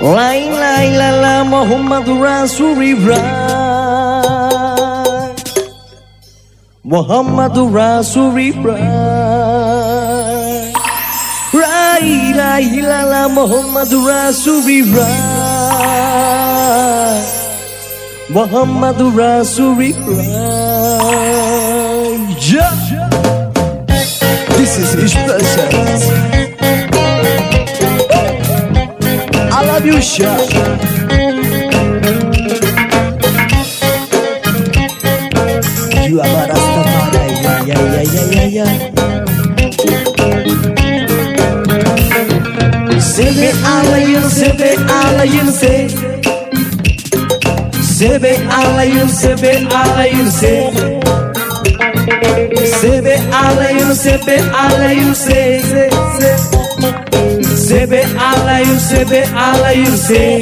La ilaha illallah Muhammadur Rasulullah, Muhammadur Rasulullah. La ilaha illallah Muhammadur Rasulullah, Muhammadur Rasulullah. Yeah. This is his presence. I love you, Shah. You are a Rastafari, yeah. Sebe alayım, sebe alayım, sebe alayım, sebe alayım, sebe alayım, sebe alayım, sebe alayım,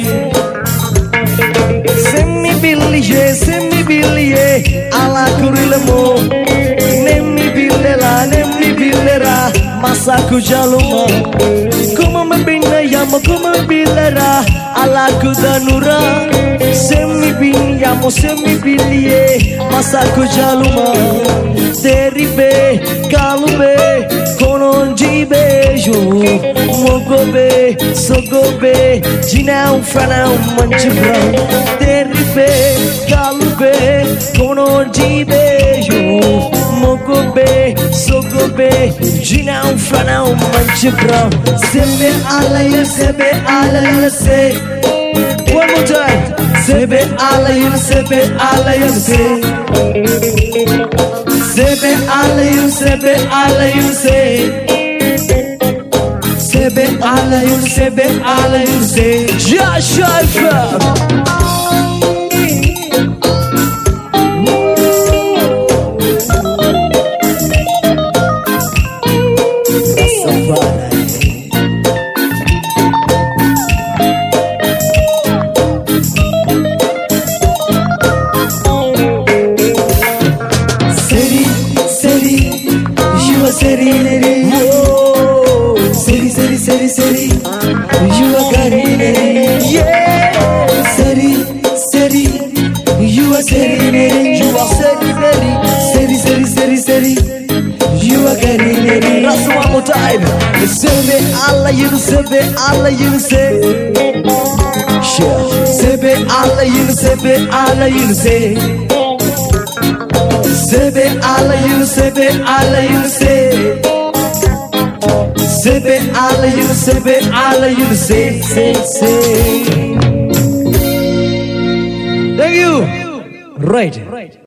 Semi bilye, ala kurilemo. Nemmi billera, masa kujaluma. Como me billera, ala kudanura. Semi bilye, masa kujaluma. Deribe, kalube, kononji beijo. Mogobe, sogobe, jinão, franão, manchibrão. Deribe, kalube, kononji beijo. Mogobe, sogobe, jinão, franão, manchibrão. Sebe alayım, sebe. One more time. Sebe alayım, sebe. Sebe alayım, sebe. Sebe alayım, Ya Şayfa. Seri, you are Garine, yeah. Seri, you are Seri, you are Garine. That's one more time. Sebe alayım, sebe. Sebe alayım, sebe. Sebe alayım, Sebe alayım, Thank you. Right.